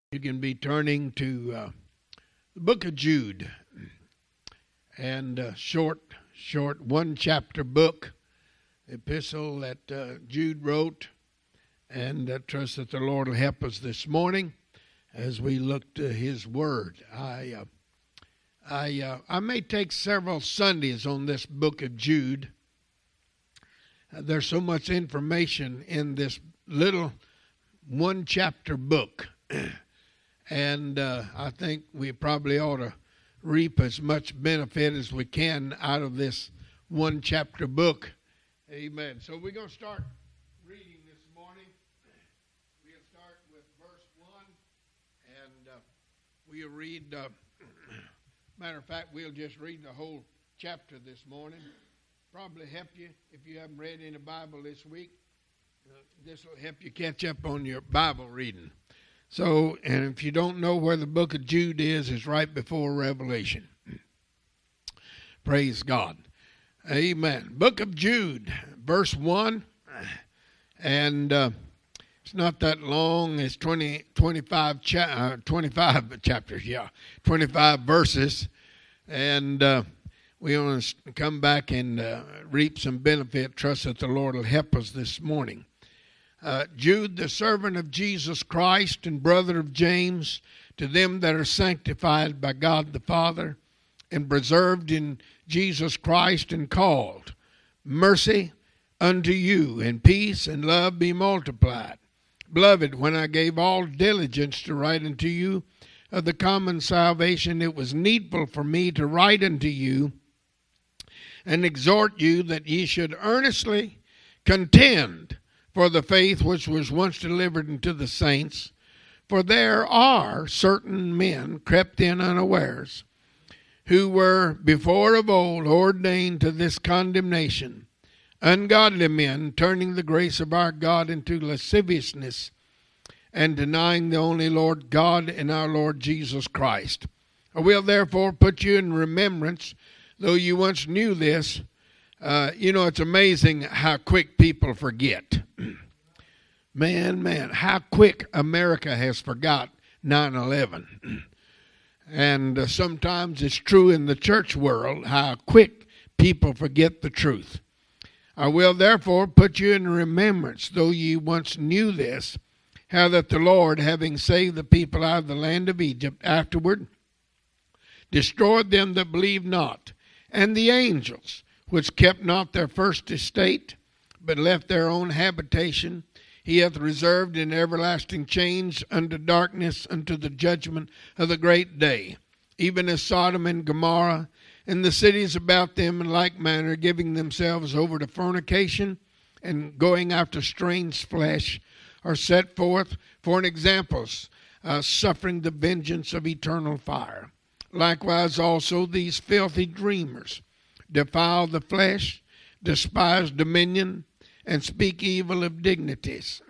You can be turning to the book of Jude, and short one chapter book, epistle that Jude wrote, and I trust that the Lord will help us this morning as we look to His Word. I may take several Sundays on this book of Jude. There's so much information in this little one chapter book. And I think we probably ought to reap as much benefit as we can out of this one chapter book. Amen. So we're going to start reading this morning. We'll start with verse 1. And we'll read, matter of fact, we'll just read the whole chapter this morning. Probably help you if you haven't read any Bible this week. This will help you catch up on your Bible reading. So, and if you don't know where the book of Jude is, it's right before Revelation. Praise God. Amen. Book of Jude, verse 1. And it's not that long. It's 25 chapters, 25 verses. And we want to come back and reap some benefit. Trust that the Lord will help us this morning. Jude, the servant of Jesus Christ and brother of James, to them that are sanctified by God the Father and preserved in Jesus Christ and called, mercy unto you, and peace and love be multiplied. Beloved, when I gave all diligence to write unto you of the common salvation, it was needful for me to write unto you and exhort you that ye should earnestly contend for the faith which was once delivered unto the saints. For there are certain men crept in unawares, who were before of old ordained to this condemnation, ungodly men, turning the grace of our God into lasciviousness, and denying the only Lord God and our Lord Jesus Christ. I will therefore put you in remembrance, though you once knew this. It's amazing how quick people forget. Man, how quick America has forgot 9/11. And sometimes it's true in the church world how quick people forget the truth. I will therefore put you in remembrance, though ye once knew this, how that the Lord, having saved the people out of the land of Egypt, afterward destroyed them that believed not, and the angels, which kept not their first estate, but left their own habitation, he hath reserved in everlasting chains unto darkness, unto the judgment of the great day, even as Sodom and Gomorrah, and the cities about them in like manner, giving themselves over to fornication, and going after strange flesh, are set forth for an example, suffering the vengeance of eternal fire. Likewise also these filthy dreamers defile the flesh, despise dominion, and speak evil of dignities.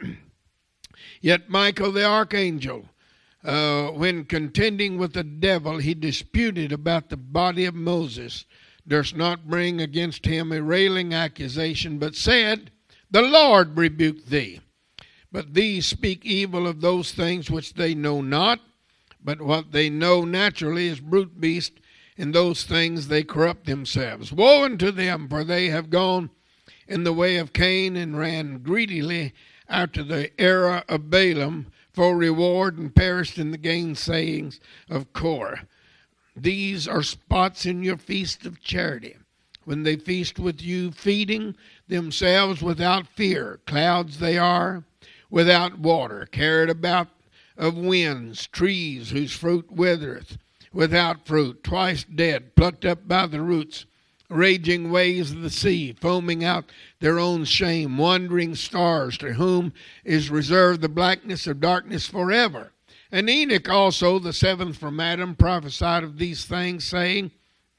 Yet Michael the archangel, when contending with the devil, he disputed about the body of Moses, durst not bring against him a railing accusation, but said, the Lord rebuke thee. But these speak evil of those things which they know not, but what they know naturally is brute beast. In those things they corrupt themselves. Woe unto them, for they have gone in the way of Cain, and ran greedily after the error of Balaam for reward, and perished in the gainsayings of Korah. These are spots in your feast of charity, when they feast with you, feeding themselves without fear. Clouds they are, without water, carried about of winds, trees whose fruit withereth, without fruit, twice dead, plucked up by the roots, raging waves of the sea, foaming out their own shame, wandering stars, to whom is reserved the blackness of darkness forever. And Enoch also, the seventh from Adam, prophesied of these things, saying,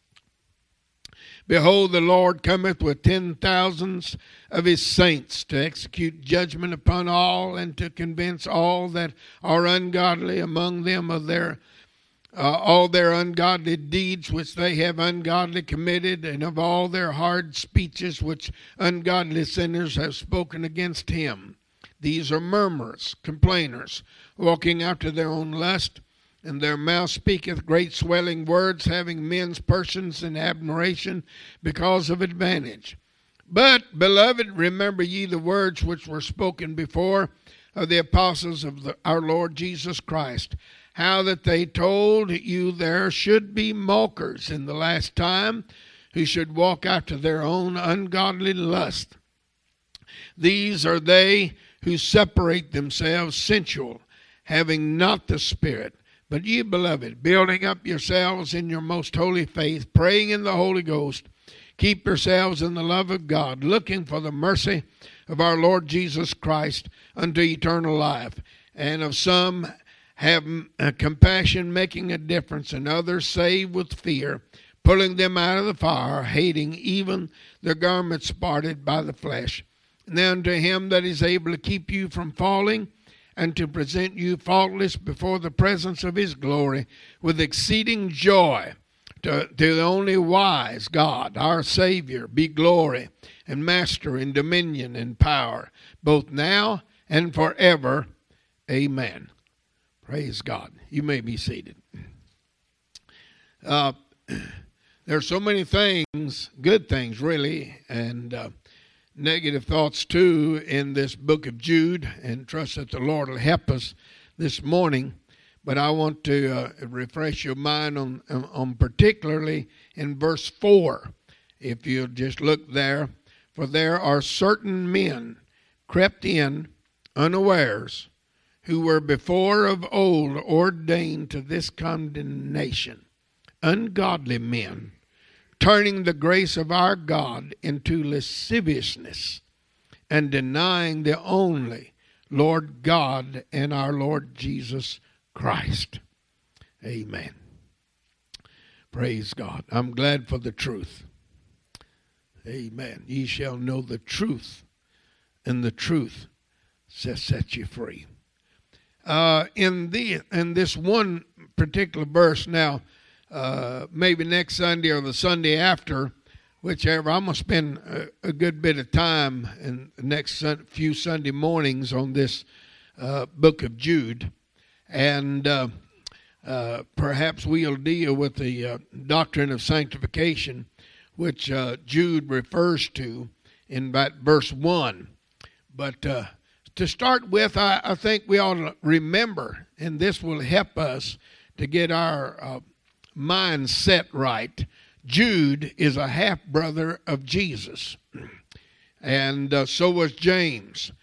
behold, the Lord cometh with 10,000s of his saints, to execute judgment upon all, and to convince all that are ungodly among them of all their ungodly deeds which they have ungodly committed, and of all their hard speeches which ungodly sinners have spoken against him. These are murmurers, complainers, walking after their own lust, and their mouth speaketh great swelling words, having men's persons in admiration because of advantage. But, beloved, remember ye the words which were spoken before of the apostles of our Lord Jesus Christ, how that they told you there should be mockers in the last time, who should walk after their own ungodly lust. These are they who separate themselves sensual, having not the Spirit. But ye, beloved, building up yourselves in your most holy faith, praying in the Holy Ghost, keep yourselves in the love of God, looking for the mercy of our Lord Jesus Christ unto eternal life. And of some have compassion, making a difference, and others save with fear, pulling them out of the fire, hating even their garments spotted by the flesh. And then unto him that is able to keep you from falling, and to present you faultless before the presence of his glory, with exceeding joy, to the only wise God, our Savior, be glory and master and dominion and power, both now and forever. Amen. Praise God. You may be seated. There are so many things, good things really, and negative thoughts too in this book of Jude, and trust that the Lord will help us this morning. But I want to refresh your mind on particularly in verse 4. If you'll just look there. For there are certain men crept in unawares, who were before of old ordained to this condemnation, ungodly men, turning the grace of our God into lasciviousness, and denying the only Lord God and our Lord Jesus Christ. Amen. Praise God. I'm glad for the truth. Amen. Ye shall know the truth, and the truth shall set you free. In this one particular verse now, maybe next Sunday or the Sunday after, whichever, I'm going to spend a good bit of time in the next few Sunday mornings on this book of Jude. And perhaps we'll deal with the doctrine of sanctification, which Jude refers to in about verse 1. But to start with, I think we ought to remember, and this will help us to get our mind set right. Jude is a half-brother of Jesus, and so was James.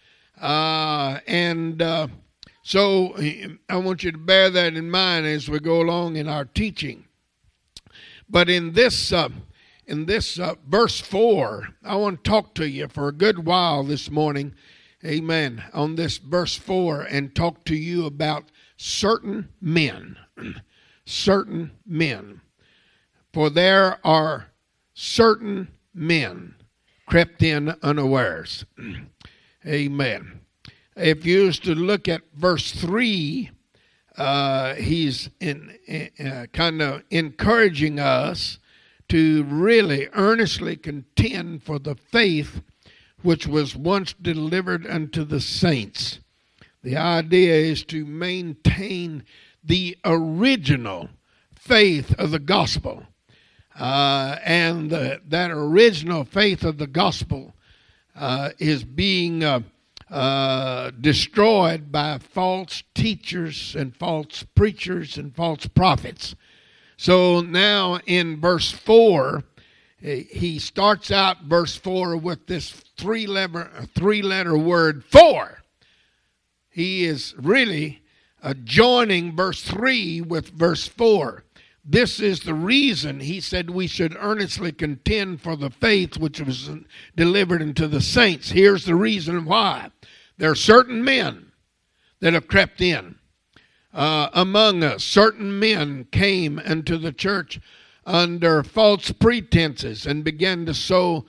So I want you to bear that in mind as we go along in our teaching. But in this verse 4, I want to talk to you for a good while this morning, amen, on this verse 4, and talk to you about certain men. Certain men. For there are certain men crept in unawares. Amen. If you was to look at verse 3, he's kind of encouraging us to really earnestly contend for the faith which was once delivered unto the saints. The idea is to maintain the original faith of the gospel. And that original faith of the gospel is being destroyed by false teachers and false preachers and false prophets. So now in verse 4, he starts out verse 4 with this three-letter word, for. He is really joining verse 3 with verse 4. This is the reason he said we should earnestly contend for the faith which was delivered unto the saints. Here's the reason why. There are certain men that have crept in among us. Certain men came into the church under false pretenses and began to sow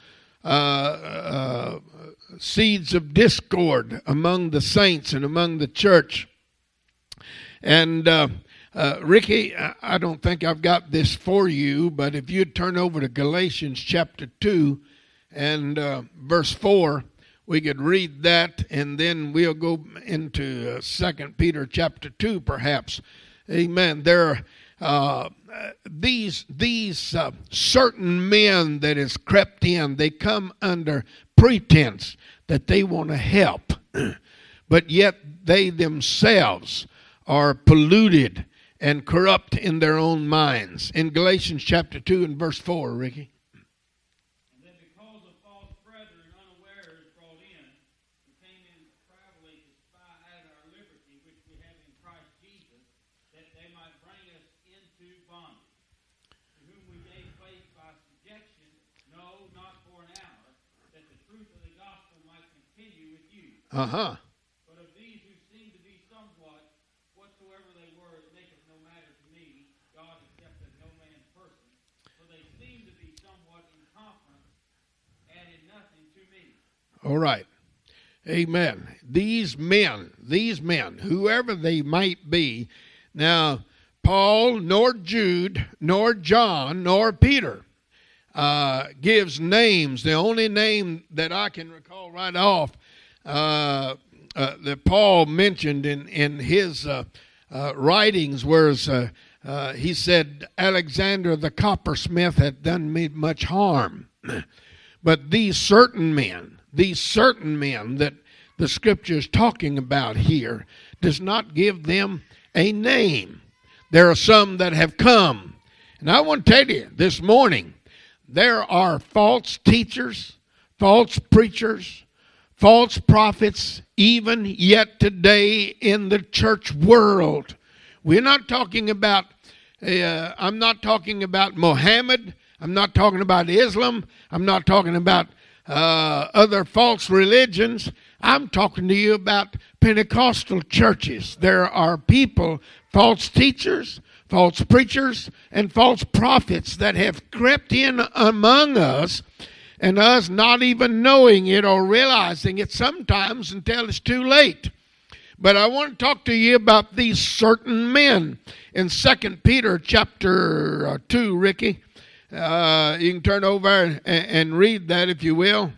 seeds of discord among the saints and among the church. And Ricky, I don't think I've got this for you, but if you'd turn over to Galatians chapter 2 and verse 4, we could read that, and then we'll go into 2 Peter chapter 2, perhaps. Amen. There are these certain men that has crept in. They come under pretense that they want to help, but yet they themselves are polluted and corrupt in their own minds. In Galatians chapter 2 and verse 4, Ricky. And that because of false brethren unawares brought in, who came in privily to spy out our liberty, which we have in Christ Jesus, that they might bring us into bondage, to whom we gave place by subjection, no, not for an hour, that the truth of the gospel might continue with you. Uh-huh. But of these who seem to be somewhat, whatsoever they were, it maketh no matter to me, God accepteth no man's person, for they seem to be somewhat in conference, adding nothing to me. All right. Amen. These men, whoever they might be. Now, Paul, nor Jude, nor John, nor Peter gives names. The only name that I can recall right off that Paul mentioned in his writings was he said, Alexander the coppersmith had done me much harm. But these certain men that the Scripture is talking about here does not give them a name. There are some that have come. And I want to tell you this morning, there are false teachers, false preachers, false prophets, even yet today in the church world. We're not talking about, I'm not talking about Mohammed. I'm not talking about Islam. I'm not talking about other false religions. I'm talking to you about Pentecostal churches. There are people, false teachers, false preachers, and false prophets that have crept in among us, and us not even knowing it or realizing it sometimes until it's too late. But I want to talk to you about these certain men. In 2 Peter chapter 2, Ricky, you can turn over and read that if you will.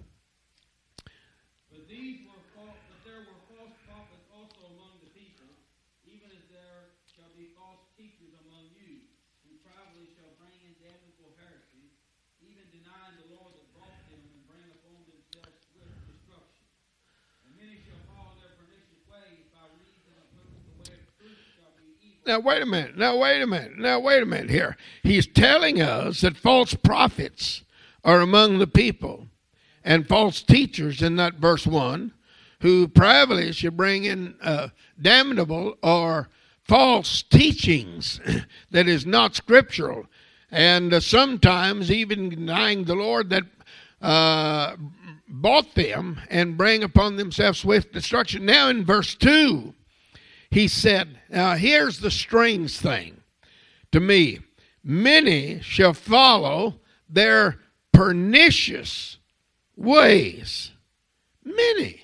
But there were false prophets also among the people, even as there shall be false teachers among you, who privately shall bring in damnable heresies, even denying the Lord that brought them, and bring upon themselves swift destruction. And many shall follow their pernicious ways, by reason of whom the way of truth shall be evil. Now, wait a minute here. He's telling us that false prophets are among the people and false teachers in that verse 1 who privately should bring in damnable or false teachings that is not scriptural, and sometimes even denying the Lord that bought them and bring upon themselves swift destruction. Now in verse 2, he said, now here's the strange thing to me. Many shall follow their pernicious ways. Many.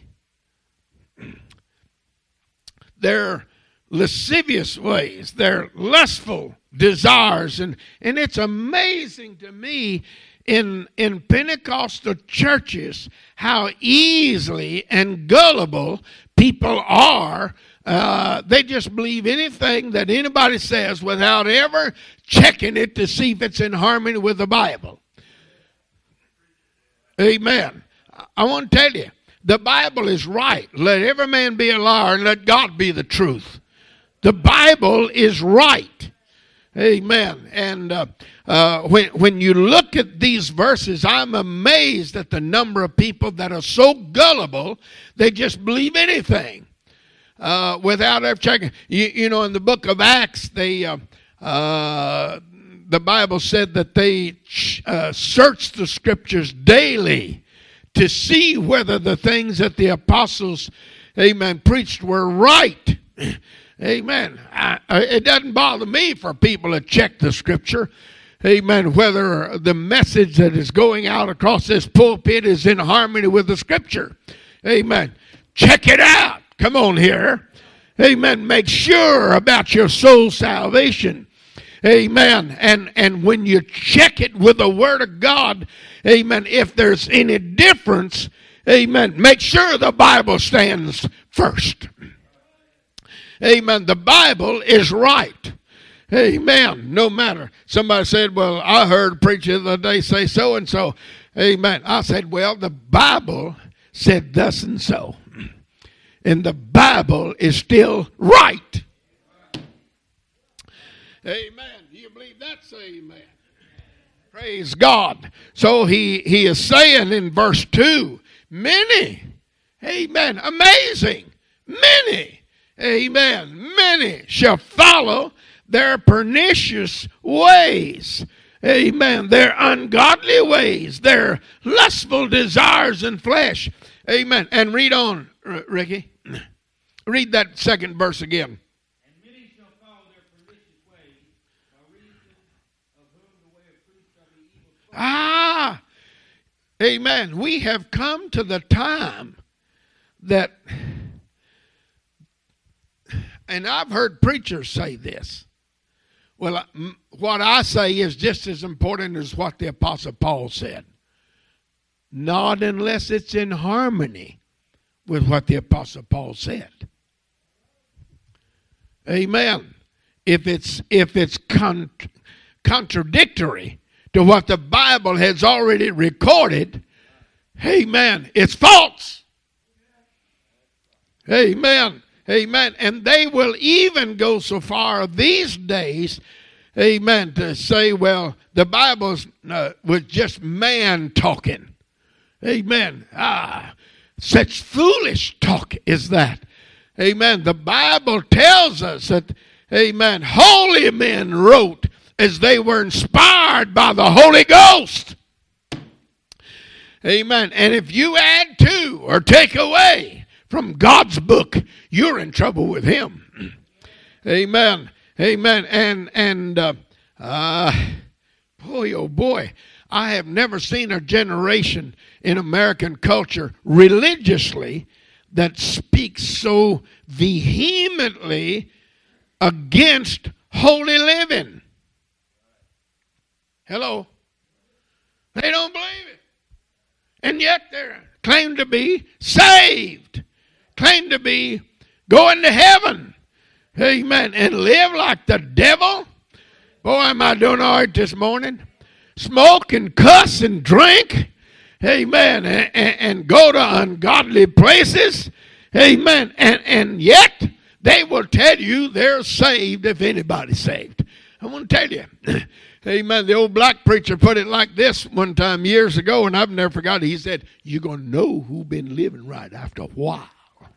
Their lascivious ways, their lustful desires. And it's amazing to me in Pentecostal churches how easily and gullible people are. They just believe anything that anybody says without ever checking it to see if it's in harmony with the Bible. Amen. I want to tell you, the Bible is right. Let every man be a liar and let God be the truth. The Bible is right. Amen. And when you look at these verses, I'm amazed at the number of people that are so gullible, they just believe anything. Without ever checking. You know, in the book of Acts, the Bible said that they searched the scriptures daily to see whether the things that the apostles, amen, preached were right. Amen. It doesn't bother me for people to check the scripture. Amen. Whether the message that is going out across this pulpit is in harmony with the scripture. Amen. Check it out. Come on here. Amen. Make sure about your soul salvation. Amen. And when you check it with the Word of God, amen, if there's any difference, Amen. Make sure the Bible stands first. Amen. The Bible is right. Amen. No matter. Somebody said, well, I heard a preacher the other day say so and so. Amen. I said, well, the Bible said thus and so. And the Bible is still right. Amen. Do you believe that? Say amen. Praise God. So he is saying in verse 2, many, amen, amazing, many, amen, many shall follow their pernicious ways. Amen. Their ungodly ways, their lustful desires in flesh. Amen. And read on, Ricky. Read that second verse again. And many shall follow their pernicious ways, by reason of whom the way of truth shall be evil. Amen. We have come to the time that, and I've heard preachers say this. Well, what I say is just as important as what the Apostle Paul said. Not unless it's in harmony with what the Apostle Paul said. Amen. If it's contradictory to what the Bible has already recorded, amen, it's false. Amen. Amen. And they will even go so far these days, amen, to say, well, the Bible was just man talking. Amen. Such foolish talk is that. Amen. The Bible tells us that, amen, holy men wrote as they were inspired by the Holy Ghost. Amen. And if you add to or take away from God's book, you're in trouble with him. Amen. Amen. And boy, oh boy, I have never seen a generation in American culture religiously that speaks so vehemently against holy living. Hello? They don't believe it. And yet they claim to be saved. Claim to be going to heaven. Amen. And live like the devil. Boy, am I doing all right this morning. Smoke and cuss and drink. Amen. And go to ungodly places. Amen. And yet they will tell you they're saved if anybody's saved. I want to tell you. Amen. The old black preacher put it like this one time years ago, and I've never forgot it. He said, you're going to know who's been living right after a while.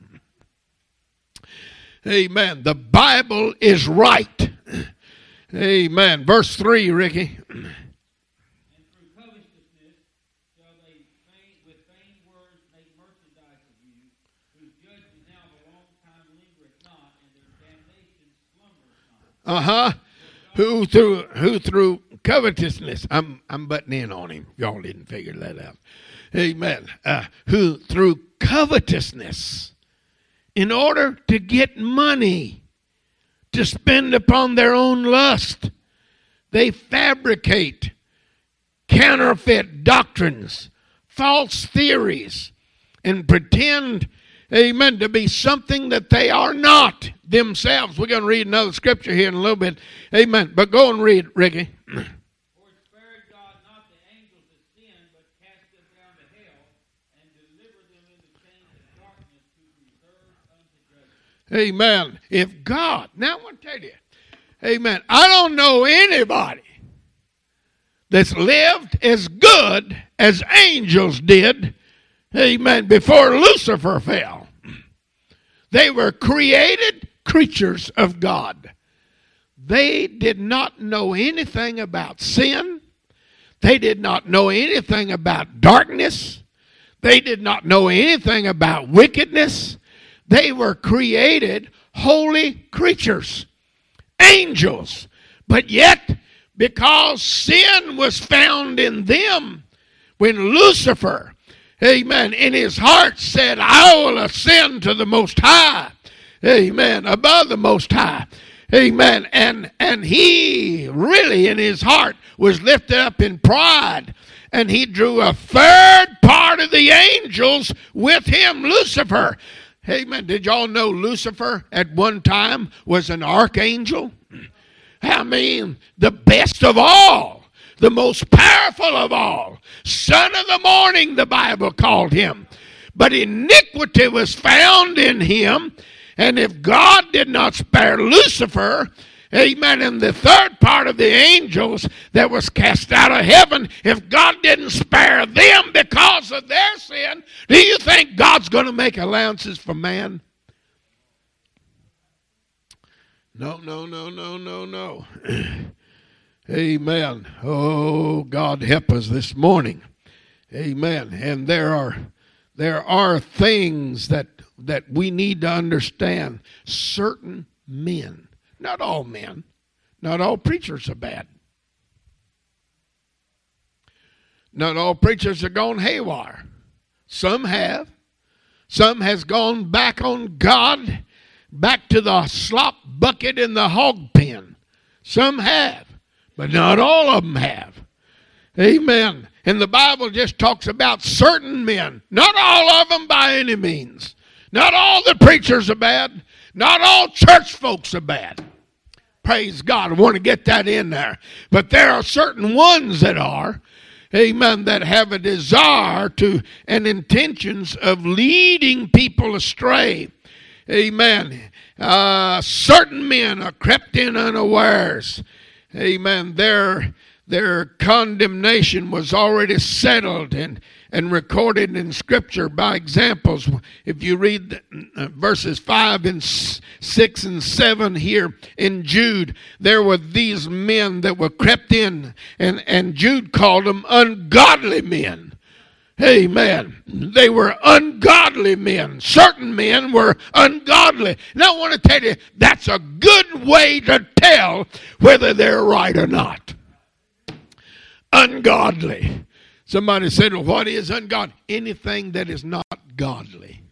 Amen. The Bible is right. Amen. Verse 3, Ricky. And through covetousness shall they with vain words make merchandise of you, whose judgment now of a long time lingereth not, and their damnation slumbereth not. Who through covetousness, I'm butting in on him. Y'all didn't figure that out. Amen. Who through covetousness, in order to get money to spend upon their own lust, they fabricate counterfeit doctrines, false theories, and pretend, amen, to be something that they are not themselves. We're going to read another scripture here in a little bit. Amen. But go and read, Ricky. For it spared God not the angels that sinned, but cast them down to hell, and delivered them into chains of darkness to reserve unto judgment. Amen. If God, now I want to tell you, amen, I don't know anybody that's lived as good as angels did, amen, before Lucifer fell. They were created creatures of God. They did not know anything about sin. They did not know anything about darkness. They did not know anything about wickedness. They were created holy creatures, angels. But yet, because sin was found in them, when Lucifer, amen, in his heart said, I will ascend to the Most High, amen, above the Most High, amen, and he really in his heart was lifted up in pride and he drew a third part of the angels with him, Lucifer. Amen. Did y'all know Lucifer at one time was an archangel? I mean, the best of all, the most powerful of all. Son of the morning, the Bible called him. But iniquity was found in him, and if God did not spare Lucifer, amen, and the third part of the angels that was cast out of heaven, if God didn't spare them because of their sin, do you think God's going to make allowances for man? No. Amen. Oh, God help us this morning. Amen. And there are things that we need to understand. Certain men, not all men, not all preachers are bad. Not all preachers have gone haywire. Some have. Some has gone back on God, back to the slop bucket in the hog pen. Some have, but not all of them have. Amen. And the Bible just talks about certain men. Not all of them by any means. Not all the preachers are bad. Not all church folks are bad. Praise God. I want to get that in there. But there are certain ones that are, amen, that have a desire to and intentions of leading people astray. Amen. Certain men are crept in unawares. Amen. Their condemnation was already settled and recorded in Scripture by examples. If you read verses 5 and 6 and 7 here in Jude, there were these men that were crept in, and Jude called them ungodly men. Amen. They were ungodly men. Certain men were ungodly. And I want to tell you, that's a good way to tell whether they're right or not. Ungodly. Somebody said, well, what is ungodly? Anything that is not godly.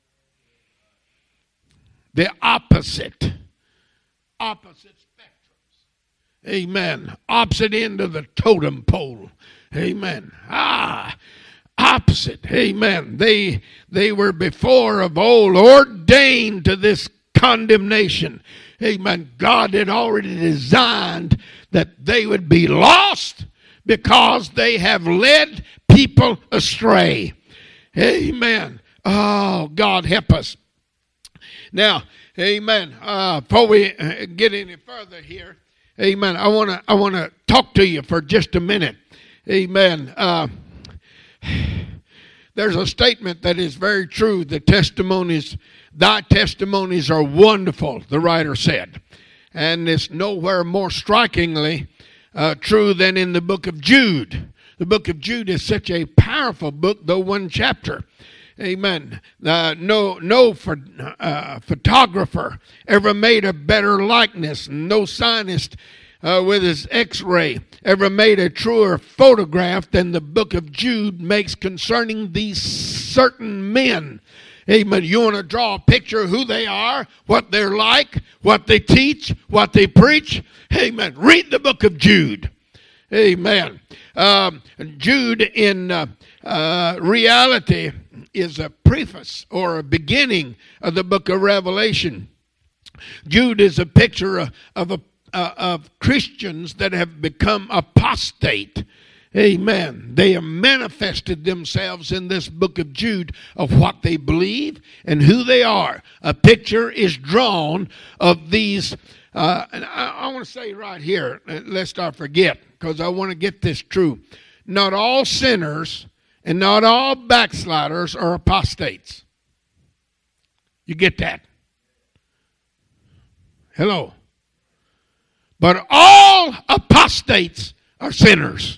The opposite. Opposite spectrums. Amen. Opposite end of the totem pole. Amen. Opposite. Amen. They were before of old ordained to this condemnation. Amen. God had already designed that they would be lost because they have led people astray. Amen. Oh, God help us. Now, amen. Before we get any further here, amen, I want to talk to you for just a minute. Amen. There's a statement that is very true. Thy testimonies are wonderful, the writer said. And it's nowhere more strikingly true than in the book of Jude. The book of Jude is such a powerful book, though one chapter. Amen. No photographer ever made a better likeness. No scientist with his x-ray ever made a truer photograph than the book of Jude makes concerning these certain men. Amen. You want to draw a picture of who they are, what they're like, what they teach, what they preach? Amen. Read the book of Jude. Amen. Jude in reality is a preface or a beginning of the book of Revelation. Jude is a picture of Christians that have become apostate. Amen. They have manifested themselves in this book of Jude of what they believe and who they are. A picture is drawn of these. And I want to say right here, lest I forget, because I want to get this true. Not all sinners and not all backsliders are apostates. You get that? Hello. But all apostates are sinners.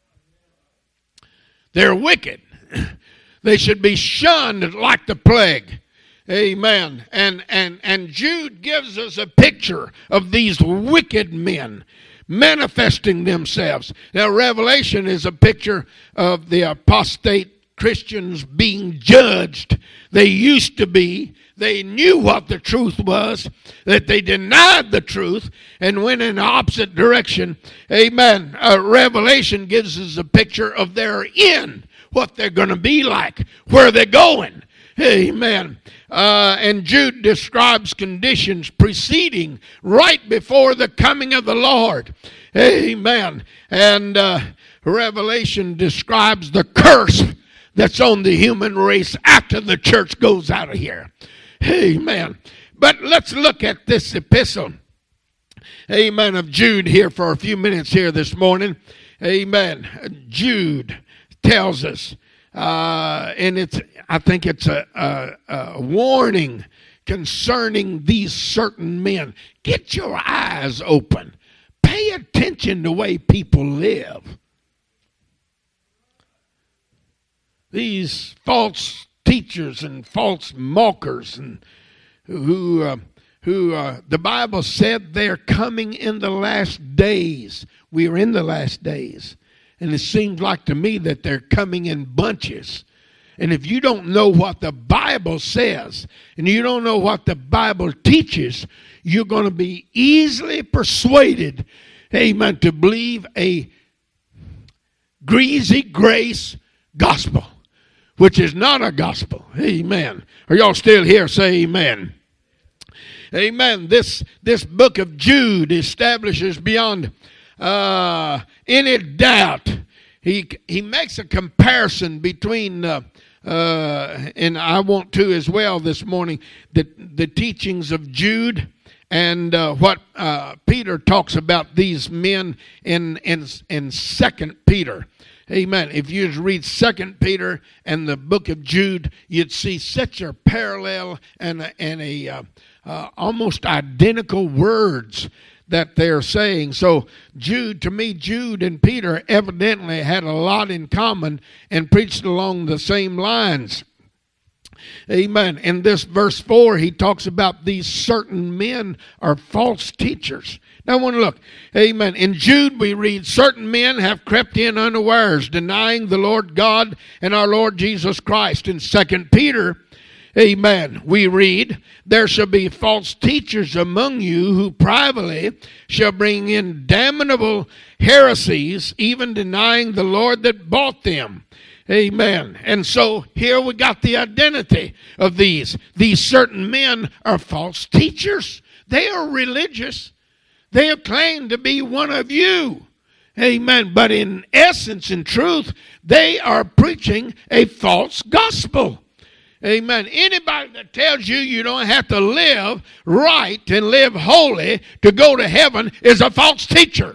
They're wicked. They should be shunned like the plague. Amen. And Jude gives us a picture of these wicked men manifesting themselves. Now, Revelation is a picture of the apostate Christians being judged. They used to be. They knew what the truth was, that they denied the truth and went in the opposite direction. Amen. Revelation gives us a picture of their end, what they're going to be like, where they're going. Amen. And Jude describes conditions preceding, right before the coming of the Lord. Amen. And Revelation describes the curse that's on the human race after the church goes out of here. Amen. But let's look at this epistle, amen, of Jude here for a few minutes here this morning. Amen. Jude tells us, and I think it's a warning concerning these certain men. Get your eyes open. Pay attention to the way people live. These false teachers and false mockers, and who the Bible said they're coming in the last days. We are in the last days. And it seems like to me that they're coming in bunches. And if you don't know what the Bible says, and you don't know what the Bible teaches, you're going to be easily persuaded, amen, to believe a greasy grace gospel, which is not a gospel. Amen. Are y'all still here? Say amen. Amen. This book of Jude establishes beyond any doubt. He makes a comparison between, and I want to as well this morning, the teachings of Jude and what Peter talks about these men in 2 Peter. Amen. If you just read 2 Peter and the book of Jude, you'd see such a parallel and almost identical words that they're saying. So Jude and Peter evidently had a lot in common and preached along the same lines. Amen. In this verse 4, he talks about these certain men are false teachers. Now I want to look. Amen. In Jude we read, certain men have crept in unawares, denying the Lord God and our Lord Jesus Christ. In 2 Peter, amen, we read, there shall be false teachers among you who privately shall bring in damnable heresies, even denying the Lord that bought them. Amen. And so here we got the identity of these. These certain men are false teachers. They are religious. They claim to be one of you. Amen. But in essence, in truth, they are preaching a false gospel. Amen. Anybody that tells you you don't have to live right and live holy to go to heaven is a false teacher.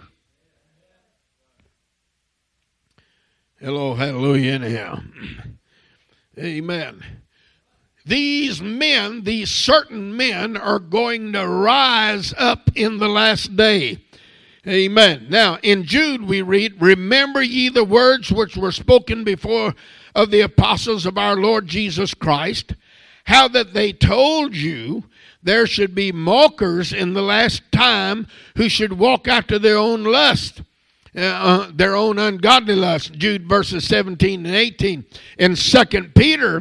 Hello, hallelujah, anyhow. Amen. These men, these certain men, are going to rise up in the last day. Amen. Now, in Jude we read, remember ye the words which were spoken before of the apostles of our Lord Jesus Christ, how that they told you there should be mockers in the last time who should walk after their own lust. Their own ungodly lust. Jude verses 17 and 18. In 2 Peter,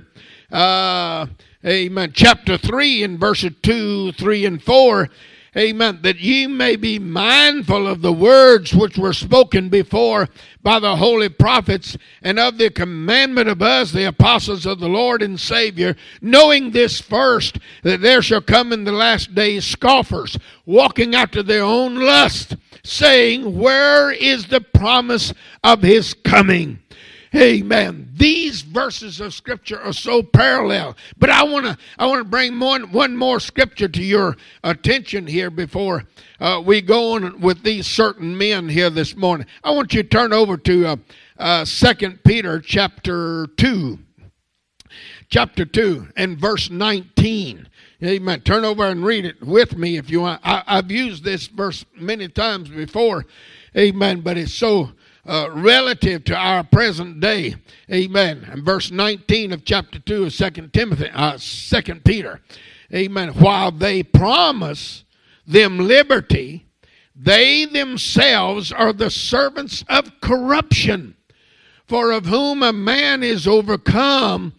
amen, chapter 3 and verses 2, 3, and 4, amen, that ye may be mindful of the words which were spoken before by the holy prophets, and of the commandment of us, the apostles of the Lord and Savior, knowing this first, that there shall come in the last days scoffers, walking after their own lust, saying, where is the promise of his coming? Amen. These verses of Scripture are so parallel. But I want to bring one more Scripture to your attention here before we go on with these certain men here this morning. I want you to turn over to 2 Peter chapter 2. Chapter 2 and verse 19. Amen. Turn over and read it with me if you want. I've used this verse many times before. Amen. But it's so relative to our present day. Amen. And verse 19 of chapter 2 of 2 Peter. Amen. While they promise them liberty, they themselves are the servants of corruption. For of whom a man is overcome,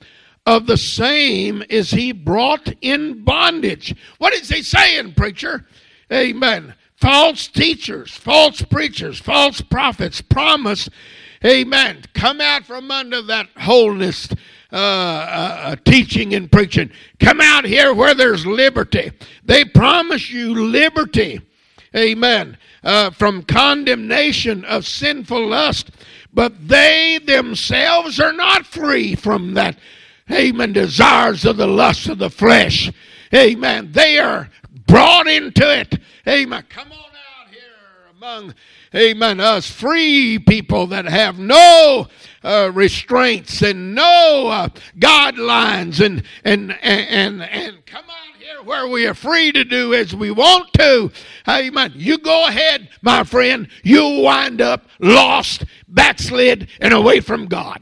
of the same is he brought in bondage. What is he saying, preacher? Amen. False teachers, false preachers, false prophets promise, amen, come out from under that holiness teaching and preaching. Come out here where there's liberty. They promise you liberty, amen, from condemnation of sinful lust, but they themselves are not free from that, amen, desires of the lust of the flesh. Amen. They are brought into it. Amen. Come on out here among, amen, us free people that have no restraints and no guidelines and come out here where we are free to do as we want to. Amen. You go ahead, my friend. You'll wind up lost, backslid, and away from God.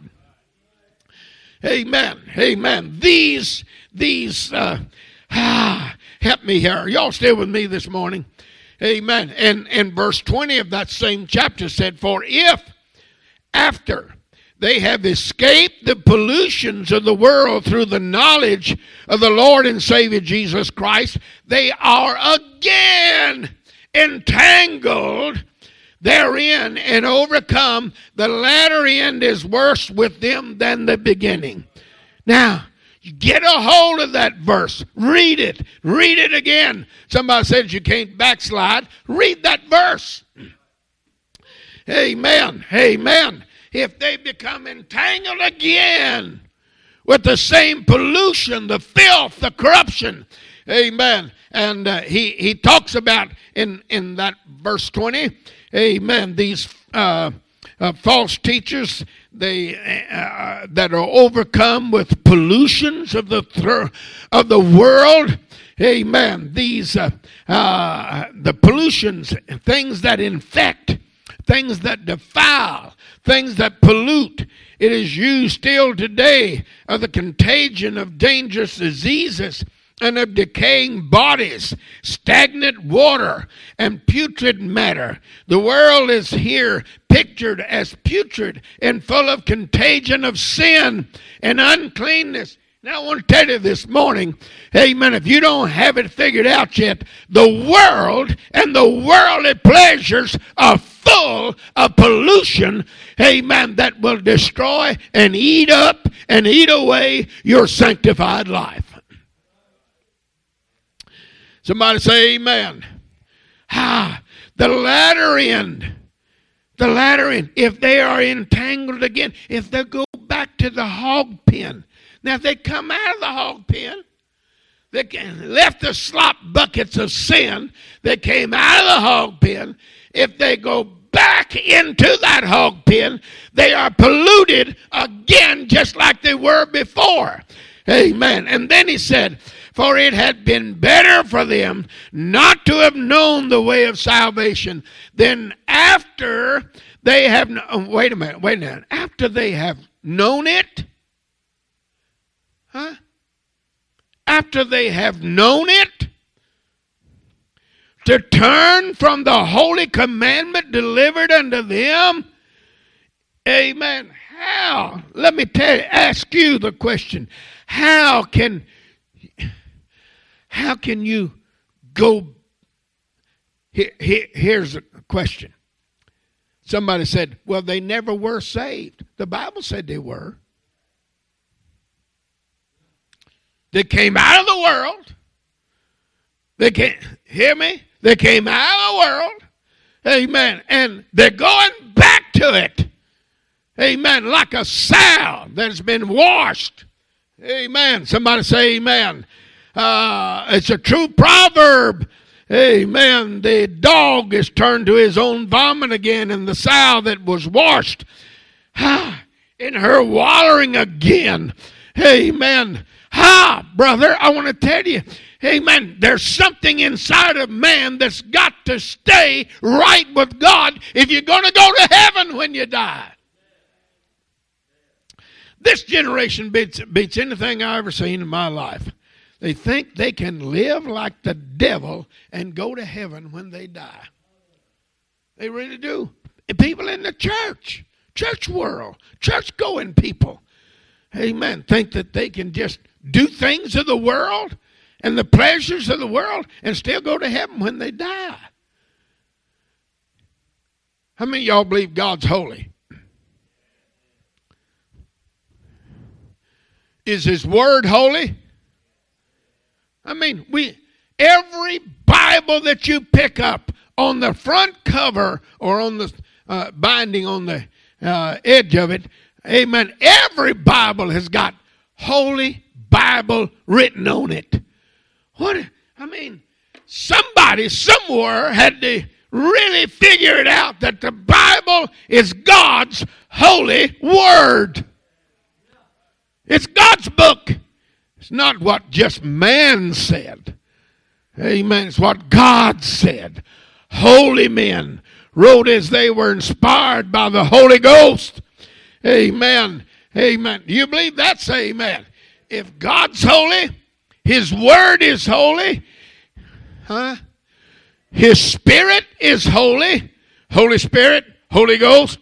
Amen. Amen. These help me here. Y'all still with me this morning? Amen. And verse 20 of that same chapter said, for if after they have escaped the pollutions of the world through the knowledge of the Lord and Savior Jesus Christ, they are again entangled therein and overcome, the latter end is worse with them than the beginning. Now, get a hold of that verse. Read it. Read it again. Somebody says you can't backslide. Read that verse. Amen. Amen. If they become entangled again with the same pollution, the filth, the corruption. Amen. And he talks about in that verse 20, amen, these false teachers, they that are overcome with pollutions of the world. Amen. These the pollutions, things that infect, things that defile, things that pollute. It is used still today of the contagion of dangerous diseases and of decaying bodies, stagnant water, and putrid matter. The world is here pictured as putrid and full of contagion of sin and uncleanness. Now I want to tell you this morning, amen, if you don't have it figured out yet, the world and the worldly pleasures are full of pollution, amen, that will destroy and eat up and eat away your sanctified life. Somebody say amen. The latter end, if they are entangled again, if they go back to the hog pen. Now, if they come out of the hog pen, they left the slop buckets of sin, they came out of the hog pen. If they go back into that hog pen, they are polluted again just like they were before. Amen. And then he said, for it had been better for them not to have known the way of salvation than after they have, wait a minute, after they have known it, after they have known it, to turn from the holy commandment delivered unto them. Amen. How? Let me ask you the question. How can you go? Here's a question. Somebody said, well, they never were saved. The Bible said they were. They came out of the world. They came, hear me? They came out of the world. Amen. And they're going back to it. Amen. Like a sow that's been washed. Amen. Somebody say amen. It's a true proverb. Amen. The dog is turned to his own vomit again, and the sow that was washed in her wallowing again. Amen. Brother, I want to tell you, amen, there's something inside of man that's got to stay right with God if you're going to go to heaven when you die. This generation beats anything I've ever seen in my life. They think they can live like the devil and go to heaven when they die. They really do. People in the church world, church-going people. amen, think that they can just do things of the world and the pleasures of the world and still go to heaven when they die? How many of y'all believe God's holy? Is His Word holy? I mean, every Bible that you pick up on the front cover or on the binding on the edge of it, amen, every Bible has got Holy Bible written on it. Somebody somewhere had to really figure it out that the Bible is God's holy Word. It's God's book. It's not what just man said. Amen. It's what God said. Holy men wrote as they were inspired by the Holy Ghost. Amen. Amen. Do you believe that's amen? If God's holy, His Word is holy, His Spirit is holy. Holy Spirit, Holy Ghost.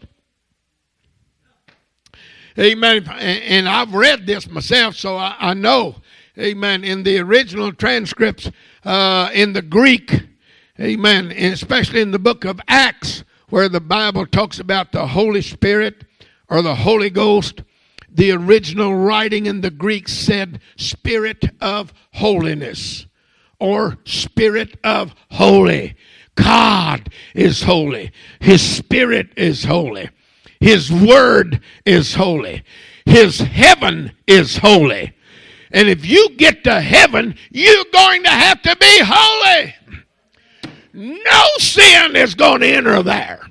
Amen. And I've read this myself, so I know. Amen. In the original transcripts, in the Greek, amen, and especially in the book of Acts, where the Bible talks about the Holy Spirit or the Holy Ghost, the original writing in the Greek said Spirit of holiness or Spirit of holy. God is holy. His Spirit is holy. His Word is holy. His heaven is holy. And if you get to heaven, you're going to have to be holy. No sin is going to enter there.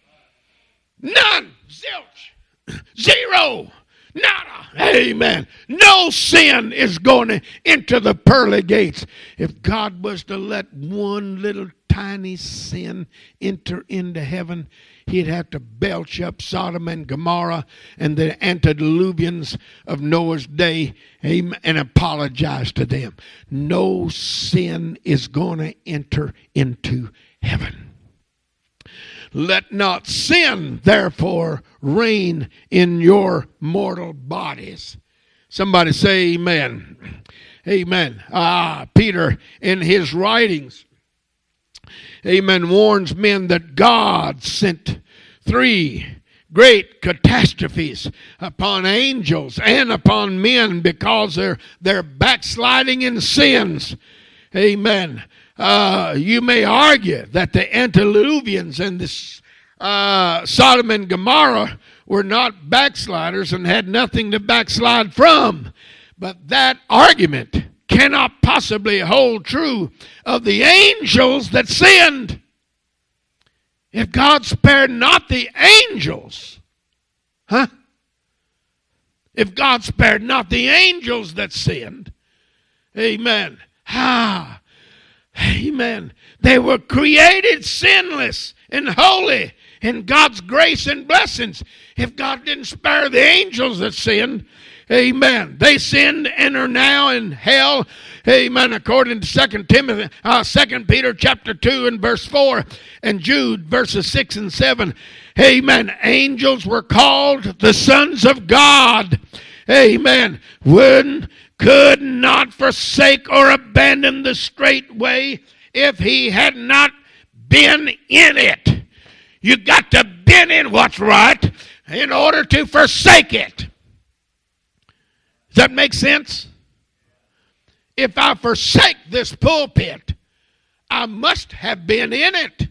None. Zilch. Zero. Nada. Amen. No sin is going to enter the pearly gates. If God was to let one little tiny sin enter into heaven, He'd have to belch up Sodom and Gomorrah and the antediluvians of Noah's day, amen, and apologize to them. No sin is going to enter into heaven. Let not sin, therefore, reign in your mortal bodies. Somebody say amen. Amen. Peter, in his writings, amen, warns men that God sent 3 great catastrophes upon angels and upon men because they're backsliding in sins. Amen. You may argue that the antediluvians and the Sodom and Gomorrah were not backsliders and had nothing to backslide from. But that argument cannot possibly hold true of the angels that sinned. If God spared not the angels, if God spared not the angels that sinned, amen. Amen. They were created sinless and holy in God's grace and blessings. If God didn't spare the angels that sinned, amen, they sinned and are now in hell. Amen. According to 2 Peter chapter 2 and verse 4 and Jude verses 6 and 7. Amen. Angels were called the sons of God. Amen. Could not forsake or abandon the straight way if he had not been in it. You got to been in what's right in order to forsake it. Does that make sense? If I forsake this pulpit, I must have been in it.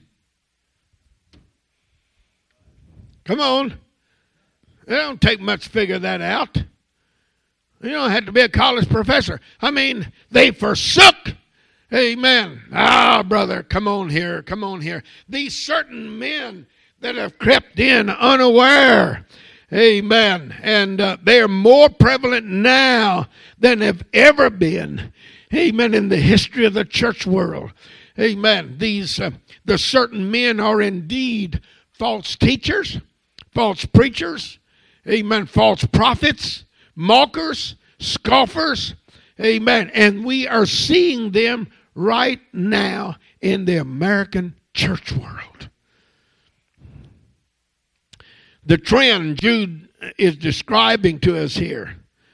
Come on. It don't take much to figure that out. You don't have to be a college professor. I mean, they forsook. Amen. Brother, come on here. Come on here. These certain men that have crept in unaware. Amen. And they are more prevalent now than have ever been. Amen. In the history of the church world. Amen. These the certain men are indeed false teachers, false preachers. Amen. False prophets, mockers, scoffers. Amen. And we are seeing them right now in the American church world. The trend Jude is describing to us here,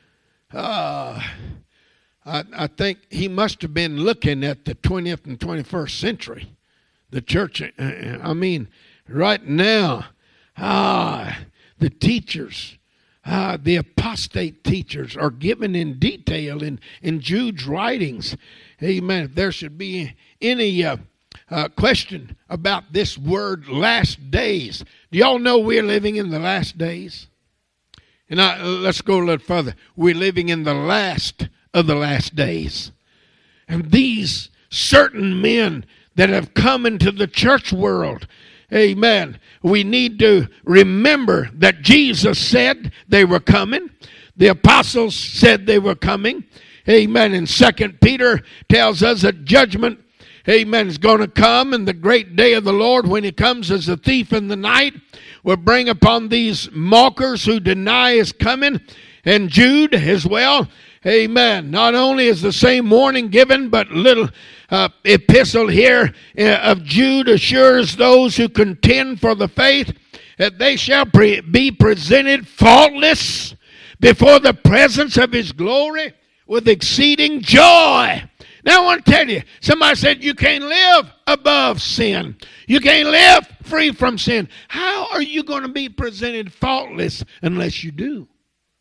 I think he must have been looking at the 20th and 21st century. The church, I mean, right now, the teachers, the apostate teachers are given in detail in Jude's writings. Amen. If there should be any question about this word last days. Do y'all know we're living in the last days? And let's go a little further. We're living in the last of the last days. And these certain men that have come into the church world, amen, we need to remember that Jesus said they were coming. The apostles said they were coming. Amen. And 2 Peter tells us that judgment, amen, is going to come, and the great day of the Lord, when he comes as a thief in the night, will bring upon these mockers who deny his coming. And Jude as well, amen. Not only is the same warning given, but little epistle here of Jude assures those who contend for the faith that they shall be presented faultless before the presence of his glory with exceeding joy. Now I want to tell you, somebody said you can't live above sin. You can't live free from sin. How are you going to be presented faultless unless you do?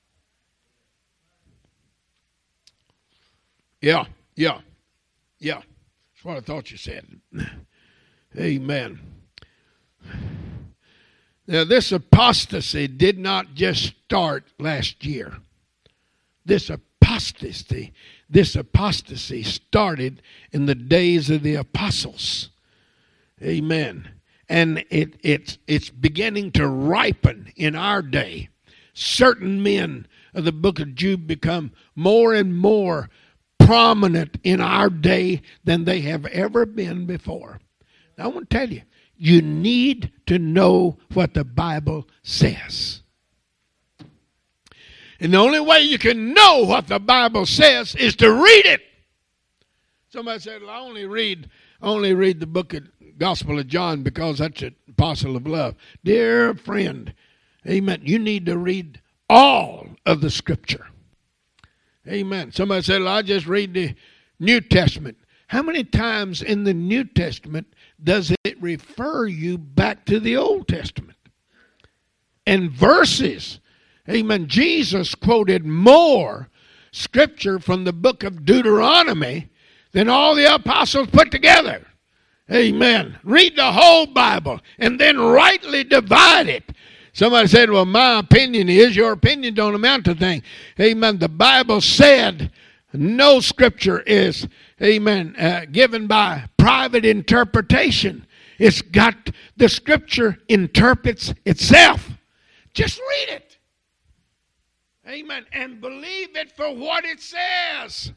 Yeah. That's what I thought you said. Amen. Now, this apostasy did not just start last year. This apostasy started in the days of the apostles. Amen. And it's beginning to ripen in our day. Certain men of the book of Jude become more and more prominent in our day than they have ever been before. Now, I want to tell you, you need to know what the Bible says. And the only way you can know what the Bible says is to read it. Somebody said, well, I only read the book of Gospel of John because that's an apostle of love. Dear friend, amen, you need to read all of the Scripture. Amen. Somebody said, well, I just read the New Testament. How many times in the New Testament does it refer you back to the Old Testament? And verses. Amen. Jesus quoted more Scripture from the book of Deuteronomy than all the apostles put together. Amen. Read the whole Bible and then rightly divide it. Somebody said, well, my opinion is, your opinion don't amount to thing. Amen. The Bible said no Scripture is, amen, given by private interpretation. It's got, the Scripture interprets itself. Just read it. Amen. And believe it for what it says.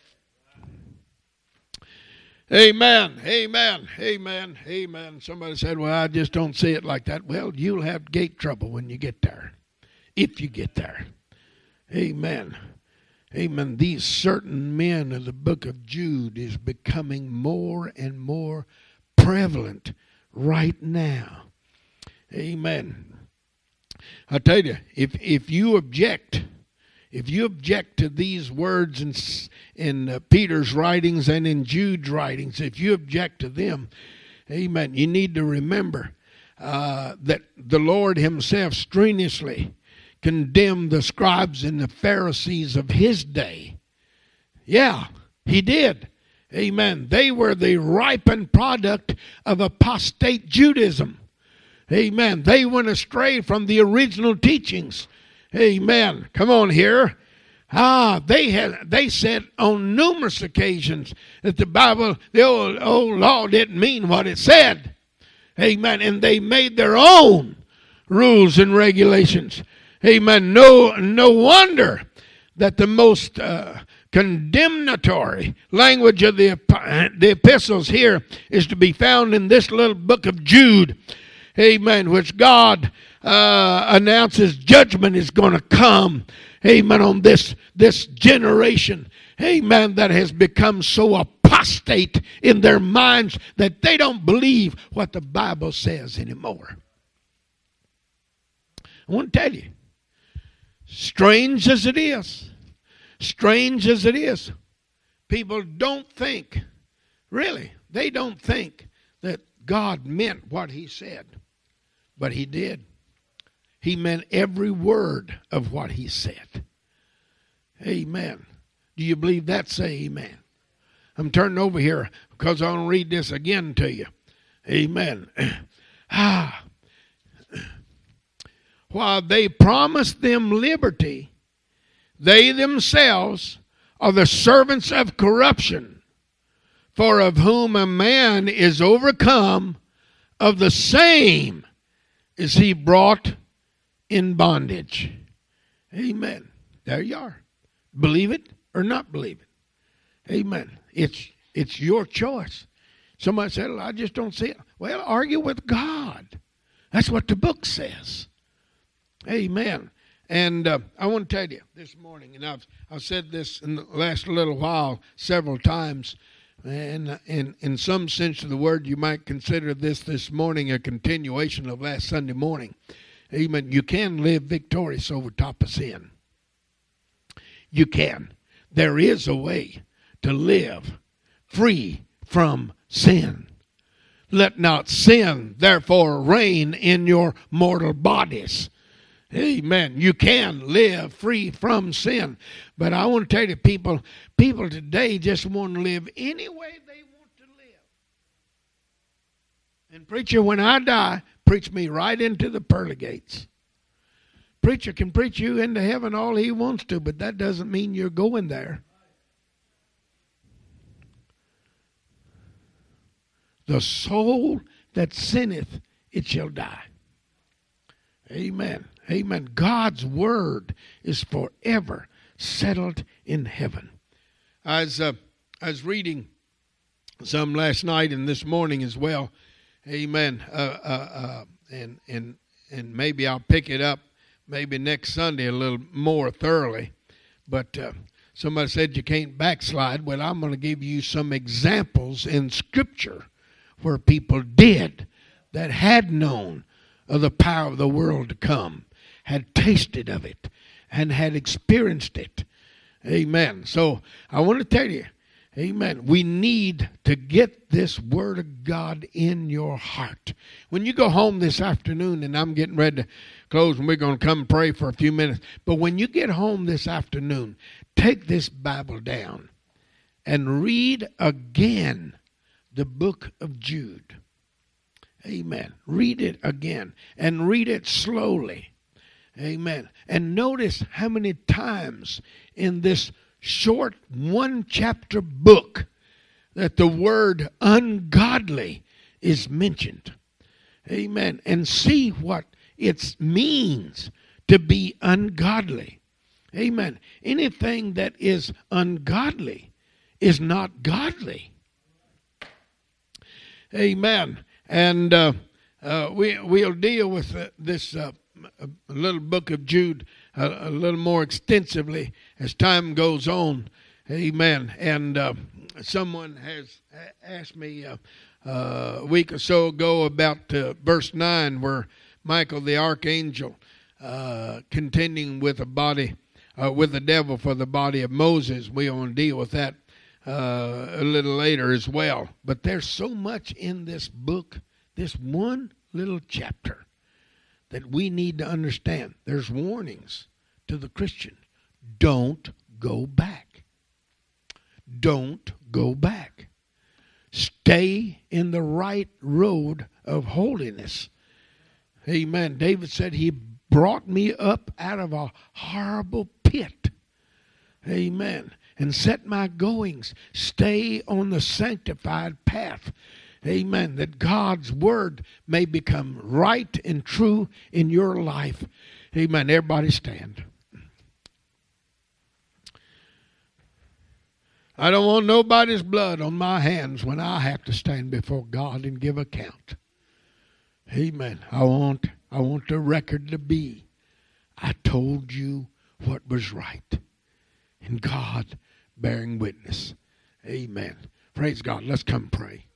Amen. Somebody said, well, I just don't see it like that. Well, you'll have gate trouble when you get there. If you get there. Amen. These certain men of the book of Jude is becoming more and more prevalent right now. Amen. I tell you, if you object to these words in Peter's writings and in Jude's writings, if you object to them, amen, you need to remember that the Lord himself strenuously condemned the scribes and the Pharisees of his day. Yeah, he did. Amen. They were the ripened product of apostate Judaism. Amen. They went astray from the original teachings. Amen. Come on here. They said on numerous occasions that the Bible, the old law didn't mean what it said. Amen. And they made their own rules and regulations. Amen. No wonder that the most condemnatory language of the epistles here is to be found in this little book of Jude. Amen. Which God announces judgment is going to come. Amen. On this generation. Amen. That has become so apostate in their minds that they don't believe what the Bible says anymore. I want to tell you, strange as it is, strange as it is, people don't think, really, they don't think that God meant what he said. But he did. He meant every word of what he said. Amen. Do you believe that? Say amen. I'm turning over here because I want to read this again to you. Amen. While they promised them liberty, they themselves are the servants of corruption. For of whom a man is overcome, of the same is he brought in bondage. Amen. There you are. Believe it or not believe it. Amen. It's your choice. Somebody said, well, I just don't see it. Well, argue with God. That's what the book says. Amen. And I want to tell you this morning, and I've said this in the last little while several times, and in some sense of the word, you might consider this morning a continuation of last Sunday morning. Amen. You can live victorious over top of sin. You can. There is a way to live free from sin. Let not sin, therefore, reign in your mortal bodies. Amen. You can live free from sin. But I want to tell you, people today just want to live any way they want to live. And preacher, when I die, preach me right into the pearly gates. Preacher can preach you into heaven all he wants to, but that doesn't mean you're going there. The soul that sinneth, it shall die. Amen. Amen. God's word is forever settled in heaven. I was reading some last night and this morning as well. Amen. And maybe I'll pick it up maybe next Sunday a little more thoroughly. But somebody said you can't backslide. Well, I'm going to give you some examples in Scripture where people did that had known of the power of the world to come, had tasted of it, and had experienced it. Amen. So I want to tell you, amen, we need to get this Word of God in your heart. When you go home this afternoon, and I'm getting ready to close, and we're going to come and pray for a few minutes, but when you get home this afternoon, take this Bible down and read again the book of Jude. Amen. Read it again, and read it slowly. Amen. And notice how many times in this short one-chapter book that the word ungodly is mentioned. Amen. And see what it means to be ungodly. Amen. Anything that is ungodly is not godly. Amen. And we'll deal with this little book of Jude a little more extensively as time goes on. Amen. And someone has asked me a week or so ago about verse 9 where Michael the archangel contending with with the devil for the body of Moses. We want to deal with that a little later as well. But there's so much in this book, this one little chapter, that we need to understand. There's warnings to the Christian. Don't go back. Don't go back. Stay in the right road of holiness. Amen. David said he brought me up out of a horrible pit. Amen. And set my goings. Stay on the sanctified path. Amen. That God's word may become right and true in your life. Amen. Everybody stand. I don't want nobody's blood on my hands when I have to stand before God and give account. Amen. I want the record to be, I told you what was right. And God bearing witness. Amen. Praise God. Let's come pray.